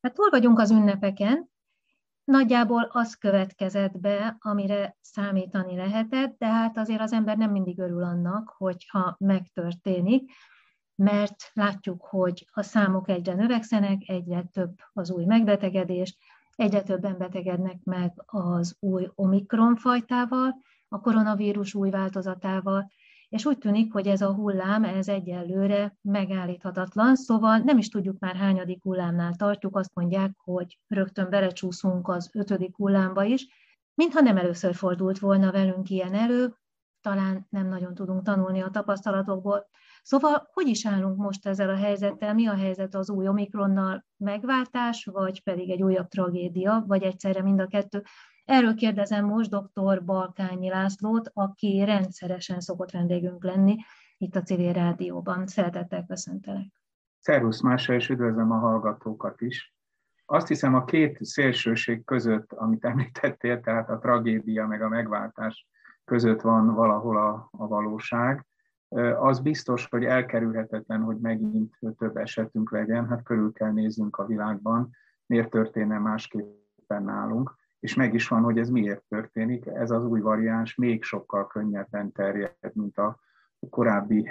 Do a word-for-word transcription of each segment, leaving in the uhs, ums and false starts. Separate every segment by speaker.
Speaker 1: Hát túl vagyunk az ünnepeken, nagyjából az következett be, amire számítani lehetett, de hát azért az ember nem mindig örül annak, hogyha megtörténik, mert látjuk, hogy a számok egyre növekszenek, egyre több az új megbetegedés, egyre többen betegednek meg az új Omikron fajtával, a koronavírus új változatával, és úgy tűnik, hogy ez a hullám, ez egyelőre megállíthatatlan, szóval nem is tudjuk már hányadik hullámnál tartjuk, azt mondják, hogy rögtön belecsúszunk az ötödik hullámba is, mintha nem először fordult volna velünk ilyen elő, talán nem nagyon tudunk tanulni a tapasztalatokból. Szóval hogy is állunk most ezzel a helyzettel? Mi a helyzet az új Omikronnal? Megváltás, vagy pedig egy újabb tragédia, vagy egyszerre mind a kettő? Erről kérdezem most dr. Balkányi Lászlót, aki rendszeresen szokott vendégünk lenni itt a Civil Rádióban. Szeretettel köszöntelek.
Speaker 2: Szervusz Mása, és üdvözlöm a hallgatókat is. Azt hiszem, a két szélsőség között, amit említettél, tehát a tragédia meg a megváltás között van valahol a, a valóság. Az biztos, hogy elkerülhetetlen, hogy megint több esetünk legyen, hát körül kell néznünk a világban, miért történne másképpen nálunk, és meg is van, hogy ez miért történik. Ez az új variáns még sokkal könnyebben terjed, mint a korábbi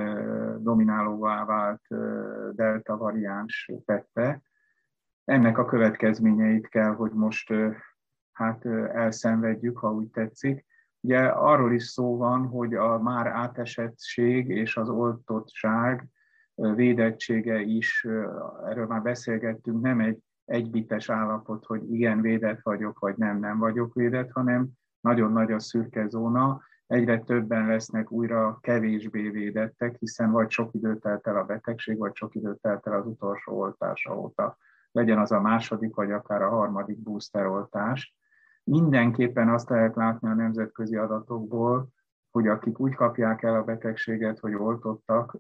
Speaker 2: dominálóvá vált delta variáns tette. Ennek a következményeit kell, hogy most hát elszenvedjük, ha úgy tetszik. Ugye arról is szó van, hogy a már átesettség és az oltottság védettsége is, erről már beszélgettünk, nem egy egybites állapot, hogy igen, védett vagyok, vagy nem, nem vagyok védett, hanem nagyon nagy a szürke zóna, egyre többen lesznek újra kevésbé védettek, hiszen vagy sok időt telt el a betegség, vagy sok időt telt el az utolsó oltása óta. Legyen az a második, vagy akár a harmadik booster oltás. Mindenképpen azt lehet látni a nemzetközi adatokból, hogy akik úgy kapják el a betegséget, hogy oltottak,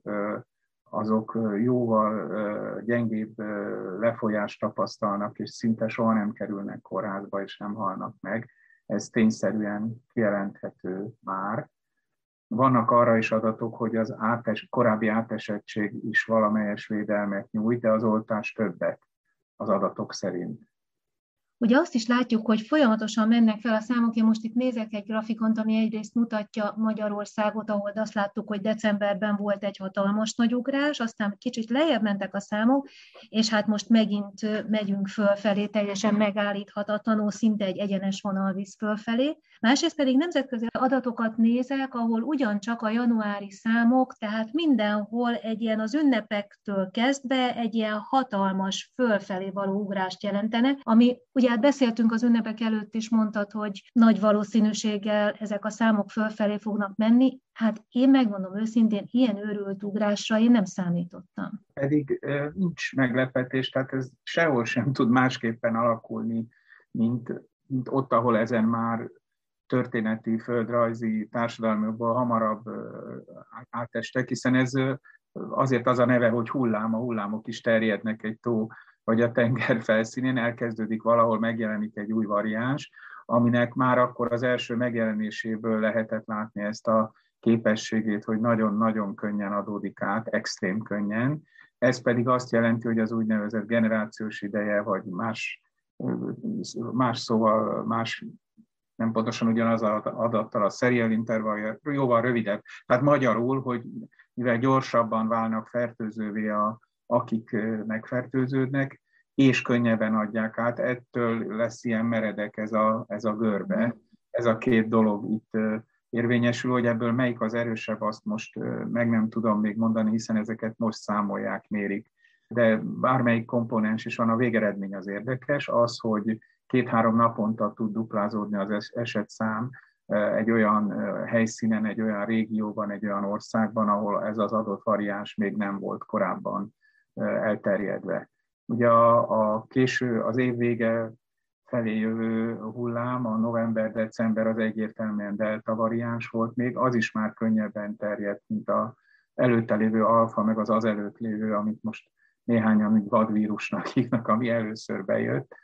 Speaker 2: azok jóval gyengébb lefolyást tapasztalnak, és szinte soha nem kerülnek kórházba, és nem halnak meg. Ez tényszerűen kijelenthető már. Vannak arra is adatok, hogy az átes, korábbi átesettség is valamelyes védelmet nyújt, de az oltás többet az adatok szerint.
Speaker 1: Ugye azt is látjuk, hogy folyamatosan mennek fel a számok. Én most itt nézek egy grafikont, ami egyrészt mutatja Magyarországot, ahol azt láttuk, hogy decemberben volt egy hatalmas nagy ugrás, aztán kicsit lejjebb mentek a számok, és hát most megint megyünk fölfelé, teljesen megállíthatatlanul, szinte egy egyenes vonal visz fölfelé. Másrészt pedig nemzetközi adatokat nézek, ahol ugyancsak a januári számok, tehát mindenhol egy ilyen az ünnepektől kezdve egy ilyen hatalmas fölfelé való ugrást jelentenek, ami ugye hát beszéltünk az ünnepek előtt is, mondtad, hogy nagy valószínűséggel ezek a számok fölfelé fognak menni. Hát én megmondom őszintén, ilyen őrült ugrásra én nem számítottam.
Speaker 2: Pedig nincs meglepetés, tehát ez sehol sem tud másképpen alakulni, mint, mint ott, ahol ezen már történeti, földrajzi, társadalmakból hamarabb átestek, hiszen ez azért az a neve, hogy hullám, a hullámok is terjednek egy tó vagy a tenger felszínén, elkezdődik valahol, megjelenik egy új variáns, aminek már akkor az első megjelenéséből lehetett látni ezt a képességét, hogy nagyon-nagyon könnyen adódik át, extrém könnyen. Ez pedig azt jelenti, hogy az úgynevezett generációs ideje, vagy más, más szóval, más, nem pontosan ugyanaz az adattal, a serial intervallja jóval rövidebb. Tehát magyarul, hogy mivel gyorsabban válnak fertőzővé a akik megfertőződnek, és könnyebben adják át, ettől lesz ilyen meredek ez a, ez a görbe. Ez a két dolog itt érvényesül, hogy ebből melyik az erősebb, azt most meg nem tudom még mondani, hiszen ezeket most számolják, mérik. De bármelyik komponens is van, a végeredmény az érdekes, az, hogy két-három naponta tud duplázódni az esetszám egy olyan helyszínen, egy olyan régióban, egy olyan országban, ahol ez az adott variáns még nem volt korábban elterjedve. Ugye a, a késő, az év vége felé jövő hullám, a november-december az egyértelműen delta variáns volt még, az is már könnyebben terjedt, mint az előtte lévő alfa, meg az az előtt lévő, amit most néhányan vadvírusnak hívnak, ami először bejött.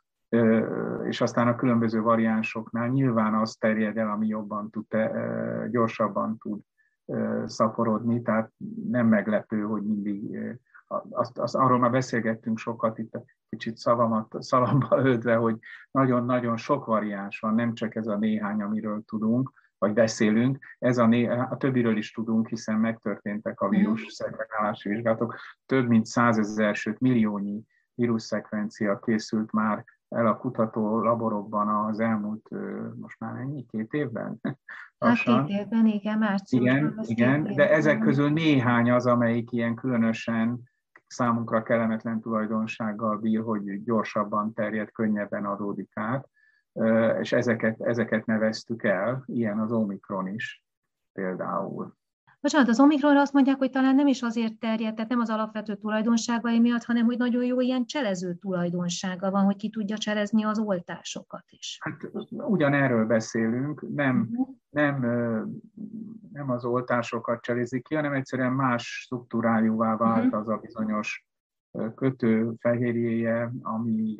Speaker 2: És aztán a különböző variánsoknál nyilván az terjed el, ami jobban tud, gyorsabban tud szaporodni, tehát nem meglepő, hogy mindig, azt, azt, arról már beszélgettünk sokat itt kicsit szavamat szalamba ödve, hogy nagyon-nagyon sok variáns van, nem csak ez a néhány, amiről tudunk, vagy beszélünk, ez a, né- a többiről is tudunk, hiszen megtörténtek a vírus szekvenálási vizsgálatok. Több mint százezer, sőt milliónyi vírusszekvencia készült már el a kutató laborokban az elmúlt, most már ennyi, két évben?
Speaker 1: Hát két évben, igen, márciusban.
Speaker 2: Igen, igen, de ezek közül néhány az, amelyik ilyen különösen számunkra kellemetlen tulajdonsággal bír, hogy gyorsabban terjed, könnyebben adódik át, és ezeket, ezeket neveztük el, ilyen az Omikron is például.
Speaker 1: Bocsánat, az Omikronra azt mondják, hogy talán nem is azért terjed, tehát nem az alapvető tulajdonságai miatt, hanem hogy nagyon jó ilyen cselező tulajdonsága van, hogy ki tudja cselezni az oltásokat is.
Speaker 2: Hát ugyanerről beszélünk, nem, nem, nem az oltásokat cselezik ki, hanem egyszerűen más struktúrájúvá vált az a bizonyos kötőfehérjéje, ami,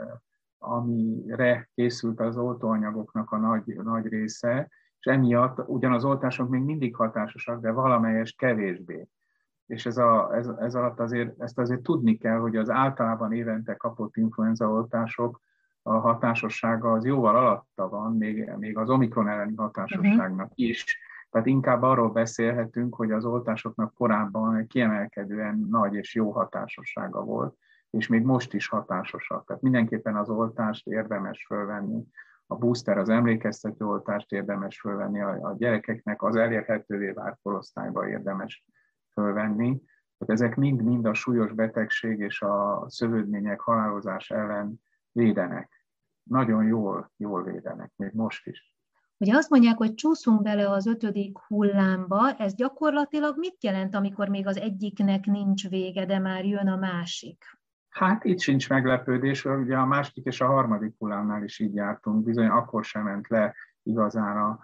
Speaker 2: amire készült az oltóanyagoknak a nagy, nagy része, és emiatt ugyan az oltások még mindig hatásosak, de valamelyest kevésbé. És ez, a, ez, ez alatt azért, ezt azért tudni kell, hogy az általában évente kapott influenzaoltások a hatásossága az jóval alatta van, még, még az Omikron elleni hatásosságnak is. Tehát inkább arról beszélhetünk, hogy az oltásoknak korábban kiemelkedően nagy és jó hatásossága volt, és még most is hatásosak. Tehát mindenképpen az oltást érdemes fölvenni. A booster, az emlékeztető oltást érdemes fölvenni, a gyerekeknek az elérhetővé vált korosztályba érdemes fölvenni. Tehát ezek mind-mind a súlyos betegség és a szövődmények halálozás ellen védenek. Nagyon jól, jól védenek, még most is.
Speaker 1: Ugye azt mondják, hogy csúszunk bele az ötödik hullámba, ez gyakorlatilag mit jelent, amikor még az egyiknek nincs vége, de már jön a másik?
Speaker 2: Hát itt sincs meglepődés, ugye a második és a harmadik hullámnál is így jártunk, bizony akkor sem ment le igazán a,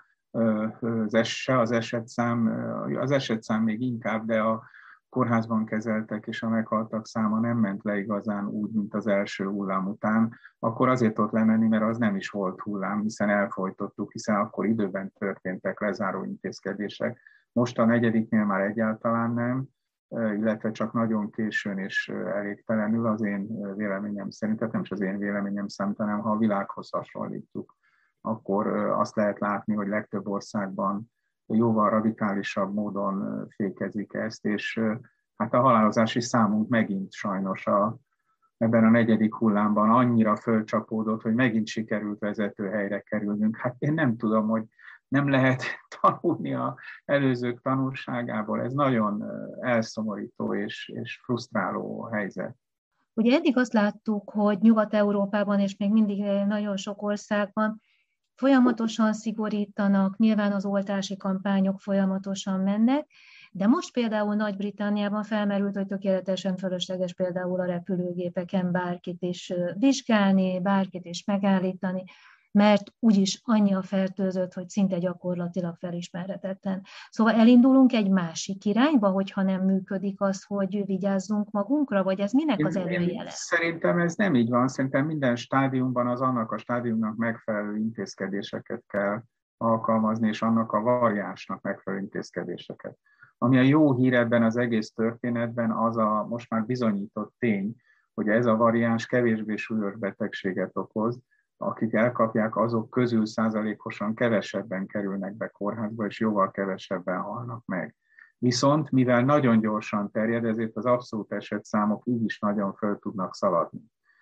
Speaker 2: az, es, az esetszám, az esetszám még inkább, de a kórházban kezeltek és a meghaltak száma nem ment le igazán úgy, mint az első hullám után, akkor azért ott lemenni, mert az nem is volt hullám, hiszen elfojtottuk, hiszen akkor időben történtek lezáró intézkedések. Most a negyediknél már egyáltalán nem, illetve csak nagyon későn és elégtelenül az én véleményem szerint, tehát nem is az én véleményem szerint, hanem ha a világhoz hasonlítjuk, akkor azt lehet látni, hogy legtöbb országban jóval radikálisabb módon fékezik ezt, és hát a halálozási számunk megint sajnos a, ebben a negyedik hullámban annyira fölcsapódott, hogy megint sikerült vezetőhelyre kerülnünk. Hát én nem tudom, hogy nem lehet tanulni az előzők tanulságából. Ez nagyon elszomorító és, és frusztráló helyzet.
Speaker 1: Ugye eddig azt láttuk, hogy Nyugat-Európában és még mindig nagyon sok országban folyamatosan szigorítanak, nyilván az oltási kampányok folyamatosan mennek, de most például Nagy-Britanniában felmerült, hogy tökéletesen fölösleges például a repülőgépeken bárkit is vizsgálni, bárkit is megállítani, mert úgyis annyi a fertőzött, hogy szinte gyakorlatilag felismerhetetlen. Szóval elindulunk egy másik irányba, hogyha nem működik az, hogy vigyázzunk magunkra, vagy ez minek az előjele?
Speaker 2: Szerintem ez nem így van. Szerintem minden stádiumban az annak a stádiumnak megfelelő intézkedéseket kell alkalmazni, és annak a variánsnak megfelelő intézkedéseket. Ami a jó hír ebben az egész történetben, az a most már bizonyított tény, hogy ez a variáns kevésbé súlyos betegséget okoz, akik elkapják, azok közül százalékosan kevesebben kerülnek be kórházba, és jóval kevesebben halnak meg. Viszont, mivel nagyon gyorsan terjed, ezért az abszolút esetszámok így is nagyon föl tudnak szaladni.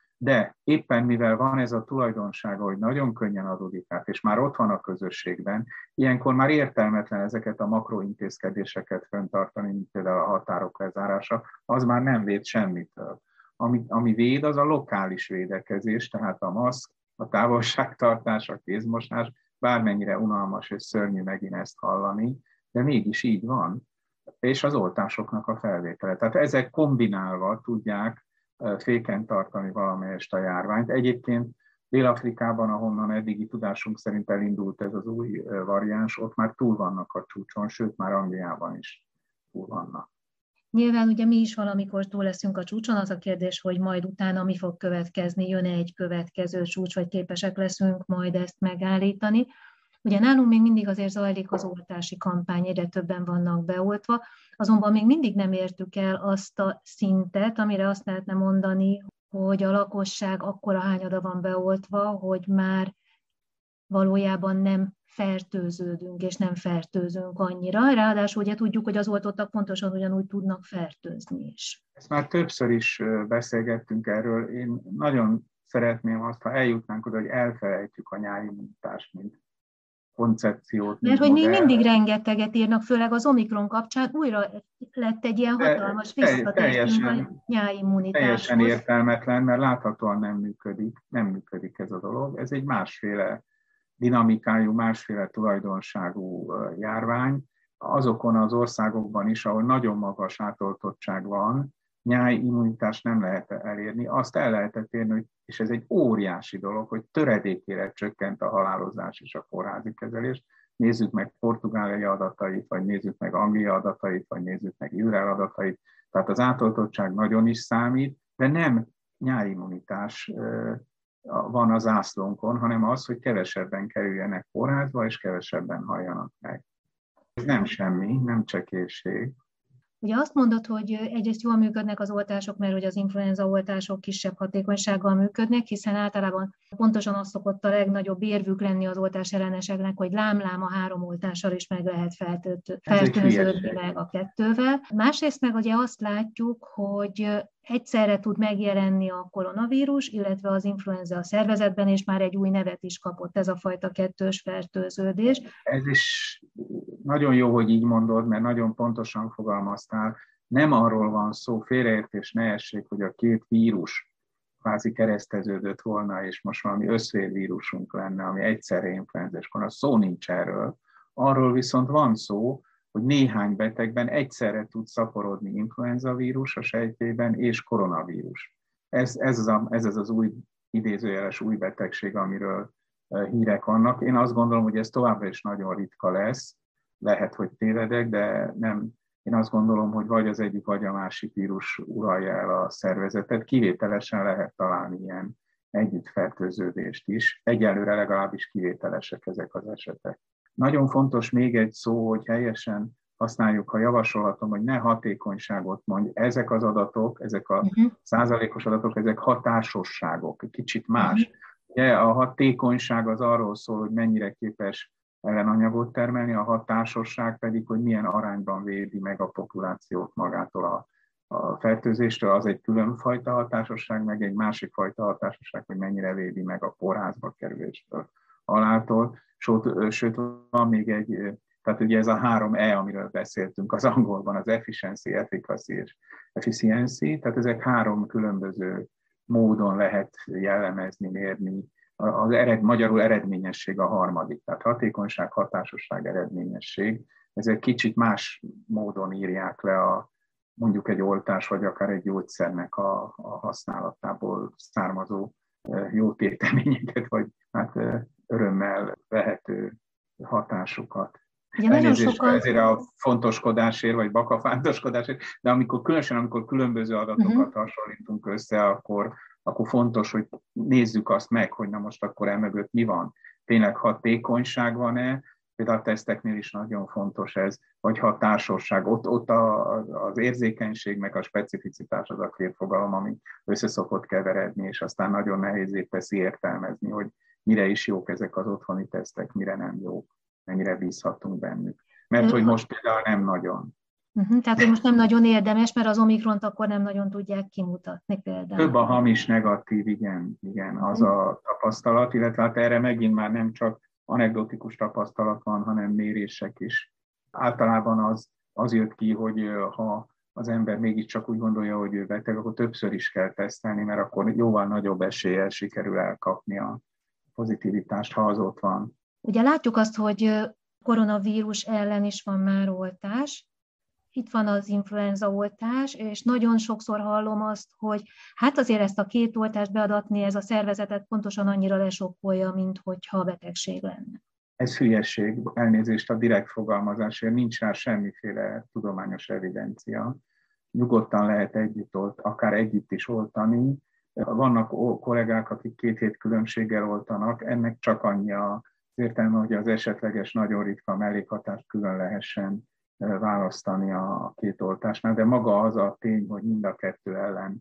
Speaker 2: De éppen mivel van ez a tulajdonsága, hogy nagyon könnyen adódik át, és már ott van a közösségben, ilyenkor már értelmetlen ezeket a makrointézkedéseket fenntartani, mint például a határok lezárása, az már nem véd semmitől. Ami, ami véd, az a lokális védekezés, tehát a maszk, a távolságtartás, a kézmosás, bármennyire unalmas és szörnyű megint ezt hallani, de mégis így van, és az oltásoknak a felvétele. Tehát ezek kombinálva tudják féken tartani valamelyest a járványt. Egyébként Dél-Afrikában, ahonnan eddigi tudásunk szerint elindult ez az új variáns, ott már túl vannak a csúcson, sőt már Angliában is túl vannak.
Speaker 1: Nyilván ugye mi is valamikor túl leszünk a csúcson, az a kérdés, hogy majd utána mi fog következni, jön-e egy következő csúcs, vagy képesek leszünk majd ezt megállítani. Ugye nálunk még mindig azért zajlik az oltási kampány, egyre többen vannak beoltva, azonban még mindig nem értük el azt a szintet, amire azt lehetne mondani, hogy a lakosság akkora hányada van beoltva, hogy már valójában nem fertőződünk, és nem fertőzünk annyira. Ráadásul ugye tudjuk, hogy az oltottak pontosan ugyanúgy tudnak fertőzni is.
Speaker 2: Ezt már többször is beszélgettünk erről. Én nagyon szeretném azt, ha eljutnánk oda, hogy elfelejtjük a nyáimmunitást, mint koncepciót,
Speaker 1: Mert
Speaker 2: mint
Speaker 1: hogy még
Speaker 2: modell.
Speaker 1: mindig rengeteget írnak, főleg az Omikron kapcsán újra lett egy ilyen hatalmas visszatértünk a nyáimmunitáshoz.
Speaker 2: Teljesen értelmetlen, mert láthatóan nem működik, nem működik ez a dolog. Ez egy másféle dinamikájú, másféle tulajdonságú járvány. Azokon az országokban is, ahol nagyon magas átoltottság van, nyári immunitást nem lehet elérni. Azt el lehetett érni, hogy, és ez egy óriási dolog, hogy töredékére csökkent a halálozás és a kórházi kezelés. Nézzük meg Portugália adatait, vagy nézzük meg Anglia adatait, vagy nézzük meg Izrael adatait. Tehát az átoltottság nagyon is számít, de nem nyári immunitás van az zászlónkon, hanem az, hogy kevesebben kerüljenek kórházba, és kevesebben halljanak meg. Ez nem semmi, nem csekélység.
Speaker 1: Ugye azt mondod, hogy egyrészt jól működnek az oltások, mert hogy az influenza oltások kisebb hatékonysággal működnek, hiszen általában pontosan az szokott a legnagyobb érvük lenni az oltás elleneseknek, hogy lám-lám a három oltással is meg lehet fertőződni meg a kettővel. Másrészt meg ugye azt látjuk, hogy egyszerre tud megjelenni a koronavírus, illetve az influenza a szervezetben, és már egy új nevet is kapott ez a fajta kettős fertőződés.
Speaker 2: Ez is nagyon jó, hogy így mondod, mert nagyon pontosan fogalmaztál. Nem arról van szó, félreértés ne essék, hogy a két vírus kvázi kereszteződött volna, és most valami összvérvírusunk lenne, ami egyszerre influenzás korona. Szó nincs erről. Arról viszont van szó, hogy néhány betegben egyszerre tud szaporodni influenzavírus a sejtjében és koronavírus. Ez, ez, az, a, ez az az új idézőjeles új betegség, amiről hírek vannak. Én azt gondolom, hogy ez továbbra is nagyon ritka lesz, lehet, hogy tévedek, de nem. Én azt gondolom, hogy vagy az egyik, vagy a másik vírus uralja el a szervezetet. Kivételesen lehet találni ilyen együttfertőződést is. Egyelőre legalábbis kivételesek ezek az esetek. Nagyon fontos még egy szó, hogy helyesen használjuk, ha javasolhatom, hogy ne hatékonyságot mondj. Ezek az adatok, ezek a uh-huh. százalékos adatok, ezek hatásosságok, kicsit más. Uh-huh. Ugye, a hatékonyság az arról szól, hogy mennyire képes ellenanyagot termelni, a hatásosság pedig, hogy milyen arányban védi meg a populációt magától a, a fertőzéstől. Az egy különfajta hatásosság, meg egy másik fajta hatásosság, hogy mennyire védi meg a kórházba kerüléstől, haláltól. Sőt, sőt, van még egy, tehát ugye ez a három E, amiről beszéltünk az angolban, az efficiency, efficacy és efficiency, tehát ezek három különböző módon lehet jellemezni, mérni. Az ered, magyarul eredményesség a harmadik, tehát hatékonyság, hatásosság, eredményesség. Ezek kicsit más módon írják le a, mondjuk egy oltás, vagy akár egy gyógyszernek a, a használatából származó jó téteményeket, vagy hát örömmel vehető hatásukat. Elnézést sokan... ezért a fontoskodásért, vagy bakafántoskodásért, de amikor, különösen amikor különböző adatokat uh-huh. hasonlítunk össze, akkor, akkor fontos, hogy nézzük azt meg, hogy na most akkor emögött mi van. Tényleg hatékonyság van-e? Például a teszteknél is nagyon fontos ez, vagy hatásosság. Ott, ott a, az érzékenység, meg a specificitás az a két fogalom, ami össze szokott keveredni, és aztán nagyon nehézzé teszi értelmezni, hogy mire is jók ezek az otthoni tesztek, mire nem jók, mennyire bízhatunk bennük. Mert hogy most például nem nagyon.
Speaker 1: Uh-huh, tehát, hogy most nem nagyon érdemes, mert az Omikront akkor nem nagyon tudják kimutatni például.
Speaker 2: Több a hamis negatív, igen, igen, az a tapasztalat, illetve hát erre megint már nem csak anekdotikus tapasztalat van, hanem mérések is. Általában az, az jött ki, hogy ha az ember mégiscsak úgy gondolja, hogy ő beteg, akkor többször is kell tesztelni, mert akkor jóval nagyobb eséllyel sikerül elkapni a pozitivitást, ha az ott van.
Speaker 1: Ugye látjuk azt, hogy koronavírus ellen is van már oltás. Itt van az influenza oltás, és nagyon sokszor hallom azt, hogy hát azért ezt a két oltást beadatni, ez a szervezetet pontosan annyira lesokkolja, mint hogyha betegség lenne.
Speaker 2: Ez hülyeség, elnézést a direkt fogalmazásért, nincs rá semmiféle tudományos evidencia. Nyugodtan lehet együtt olt, akár együtt is oltani. Vannak kollégák, akik két hét különbséggel oltanak, ennek csak annyi az értelme, hogy az esetleges nagyon ritka mellékhatást külön lehessen választani a két oltásnál, de maga az a tény, hogy mind a kettő ellen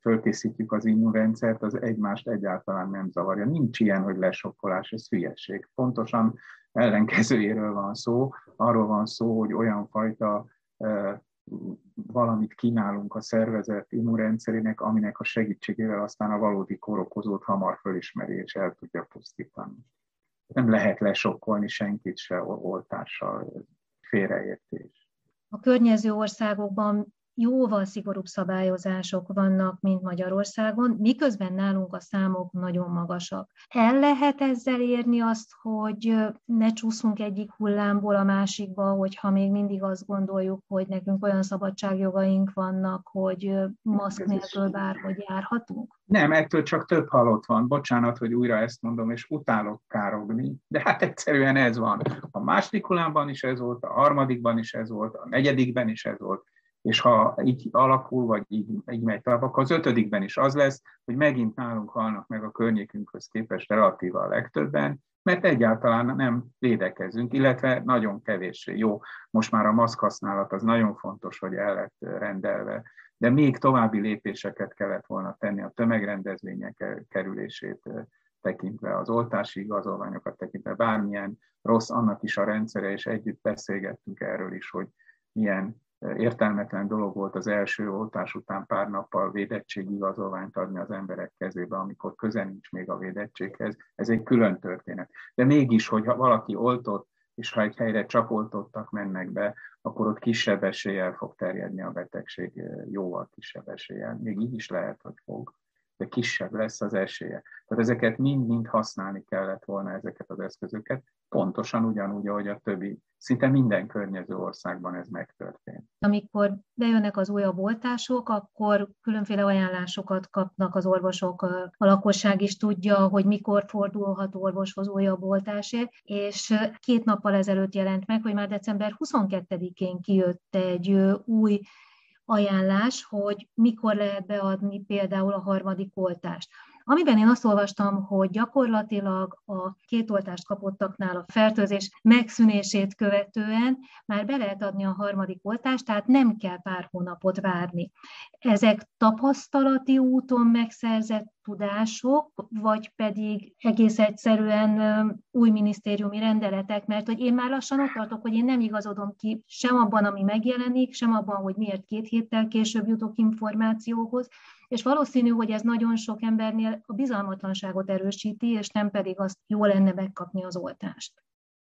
Speaker 2: fölkészítjük az immunrendszert, az egymást egyáltalán nem zavarja. Nincs ilyen, hogy lesokkolás, ez hülyeség. Pontosan ellenkezőjéről van szó, arról van szó, hogy olyan fajta e, valamit kínálunk a szervezet immunrendszerének, aminek a segítségével aztán a valódi kórokozót hamar fölismeri és el tudja pusztítani. Nem lehet lesokkolni senkit se oltással, félreértés.
Speaker 1: A környező országokban jóval szigorúbb szabályozások vannak, mint Magyarországon, miközben nálunk a számok nagyon magasak. El lehet ezzel érni azt, hogy ne csúszunk egyik hullámból a másikba, hogyha még mindig azt gondoljuk, hogy nekünk olyan szabadságjogaink vannak, hogy maszk nélkül bárhogy járhatunk?
Speaker 2: Nem, ettől csak több halott van. Bocsánat, hogy újra ezt mondom, és utálok károgni, de hát egyszerűen ez van. A második hullámban is ez volt, a harmadikban is ez volt, a negyedikben is ez volt. És ha így alakul, vagy így, így megy tovább, akkor az ötödikben is az lesz, hogy megint nálunk halnak meg a környékünkhöz képest relatíva a legtöbben, mert egyáltalán nem védekezünk, illetve nagyon kevéssé. Jó, most már a maszk használat az nagyon fontos, hogy el lett rendelve, de még további lépéseket kellett volna tenni a tömegrendezvények kerülését tekintve, az oltási igazolványokat tekintve, bármilyen rossz annak is a rendszere, és együtt beszélgettünk erről is, hogy milyen értelmetlen dolog volt az első oltás után pár nappal védettségigazolványt adni az emberek kezébe, amikor köze nincs még a védettséghez. Ez egy külön történet. De mégis, hogyha valaki oltott, és ha egy helyre csak oltottak mennek be, akkor ott kisebb eséllyel fog terjedni a betegség, jóval kisebb eséllyel. Még így is lehet, hogy fog, de kisebb lesz az esélye. Tehát ezeket mind-mind használni kellett volna, ezeket az eszközöket, pontosan ugyanúgy, ahogy a többi, szinte minden környező országban ez megtörtént.
Speaker 1: Amikor bejönnek az újabb oltások, akkor különféle ajánlásokat kapnak az orvosok, a lakosság is tudja, hogy mikor fordulhat orvoshoz újabb oltásért, és két nappal ezelőtt jelent meg, hogy már december huszonkettedikén kijött egy új ajánlás, hogy mikor lehet beadni például a harmadik oltást. Amiben én azt olvastam, hogy gyakorlatilag a két oltást kapottaknál a fertőzés megszűnését követően már be lehet adni a harmadik oltást, tehát nem kell pár hónapot várni. Ezek tapasztalati úton megszerzett tudások, vagy pedig egész egyszerűen új minisztériumi rendeletek, mert hogy én már lassan ott tartok, hogy én nem igazodom ki sem abban, ami megjelenik, sem abban, hogy miért két héttel később jutok információhoz, és valószínű, hogy ez nagyon sok embernél a bizalmatlanságot erősíti, és nem pedig azt jó lenne megkapni az oltást.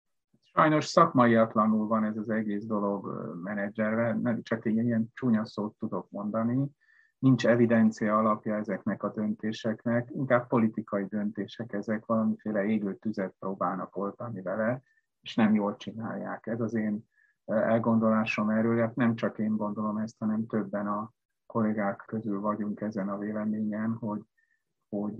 Speaker 2: Sajnos szakmaiatlanul van ez az egész dolog menedzserve, csak egy ilyen csúnya szót tudok mondani. Nincs evidencia alapja ezeknek a döntéseknek, inkább politikai döntések ezek, valamiféle égő tüzet próbálnak oltani vele, és nem jól csinálják. Ez az én elgondolásom erről, nem csak én gondolom ezt, hanem többen a kollégák közül vagyunk ezen a véleményen, hogy, hogy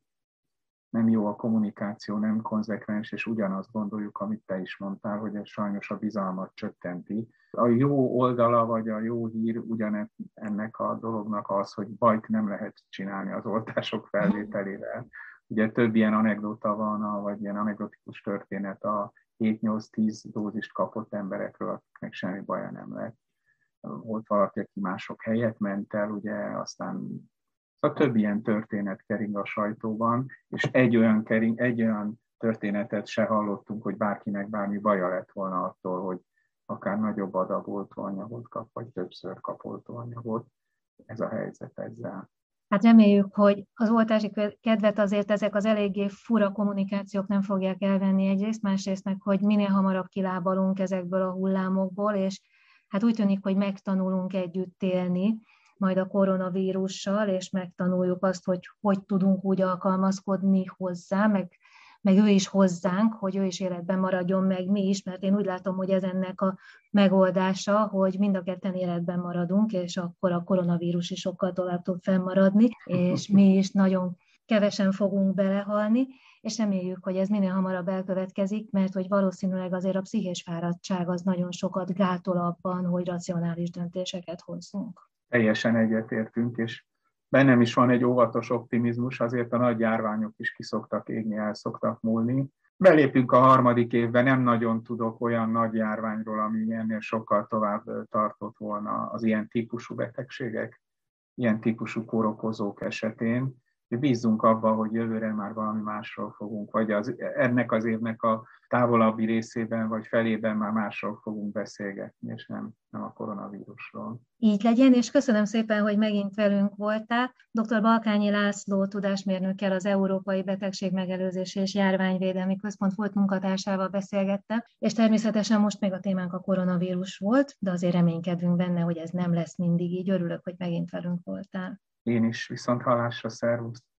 Speaker 2: nem jó a kommunikáció, nem konzekvens, és ugyanazt gondoljuk, amit te is mondtál, hogy ez sajnos a bizalmat csökkenti. A jó oldala, vagy a jó hír ugyanennek a dolognak az, hogy bajt nem lehet csinálni az oltások felvételével. Ugye több ilyen anekdota van, vagy ilyen anekdotikus történet a hét-nyolc-tíz dózist kapott emberekről, akiknek semmi baja nem lett. Volt valaki, aki mások helyett ment el, ugye, aztán a több ilyen történet kering a sajtóban, és egy olyan, kering, egy olyan történetet se hallottunk, hogy bárkinek bármi baja lett volna attól, hogy akár nagyobb adag oltóanyagot kap, vagy többször kap oltóanyagot. Ez a helyzet ezzel.
Speaker 1: Hát reméljük, hogy az oltási kedvet azért ezek az eléggé fura kommunikációk nem fogják elvenni egyrészt, másrészt meg, hogy minél hamarabb kilábalunk ezekből a hullámokból, és hát úgy tűnik, hogy megtanulunk együtt élni majd a koronavírussal, és megtanuljuk azt, hogy hogy tudunk úgy alkalmazkodni hozzá, meg, meg ő is hozzánk, hogy ő is életben maradjon, meg mi is, mert én úgy látom, hogy ez ennek a megoldása, hogy mind a ketten életben maradunk, és akkor a koronavírus is sokkal tovább tud fennmaradni, és mi is nagyon kevesen fogunk belehalni, és reméljük, hogy ez minél hamarabb elkövetkezik, mert hogy valószínűleg azért a pszichés fáradtság az nagyon sokat gátol abban, hogy racionális döntéseket hozzunk.
Speaker 2: Teljesen egyetértünk, és bennem is van egy óvatos optimizmus, azért a nagy járványok is kiszoktak égni, el szoktak múlni. Belépünk a harmadik évben, nem nagyon tudok olyan nagy járványról, ami ennél sokkal tovább tartott volna az ilyen típusú betegségek ilyen típusú kórokozók esetén. Bízzunk abba, hogy jövőre már valami másról fogunk, vagy az, ennek az évnek a távolabbi részében, vagy felében már másról fogunk beszélgetni, és nem, nem a koronavírusról.
Speaker 1: Így legyen, és köszönöm szépen, hogy megint velünk voltál. doktor Balkányi László tudásmérnökkel, az Európai Betegségmegelőzési és Járványvédelmi Központ volt munkatársával beszélgettem, és természetesen most még a témánk a koronavírus volt, de azért reménykedünk benne, hogy ez nem lesz mindig így. Örülök, hogy megint velünk voltál.
Speaker 2: Én is, viszont hallásra, szervusz!